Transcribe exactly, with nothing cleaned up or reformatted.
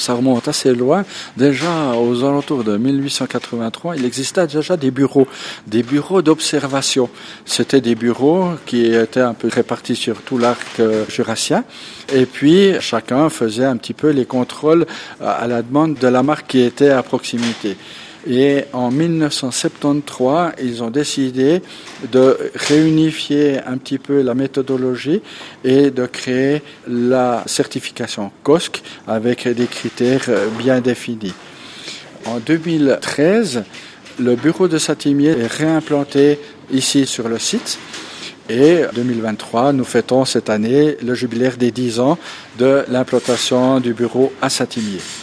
ça remonte assez loin. Déjà, aux alentours de mille huit cent quatre-vingt-trois, il existait déjà des bureaux, des bureaux d'observation. C'était des bureaux qui étaient un peu répartis sur tout l'arc jurassien. Et puis, chacun faisait un petit peu les contrôles à la demande de la marque qui était à proximité. Et en mille neuf cent soixante-treize, ils ont décidé de réunifier un petit peu la méthodologie et de créer la certification C O S C avec des critères bien définis. En deux mille treize, le bureau de Saint-Imier est réimplanté ici sur le site. Et deux mille vingt-trois, nous fêtons cette année le jubilaire des dix ans de l'implantation du bureau à Saint-Imier.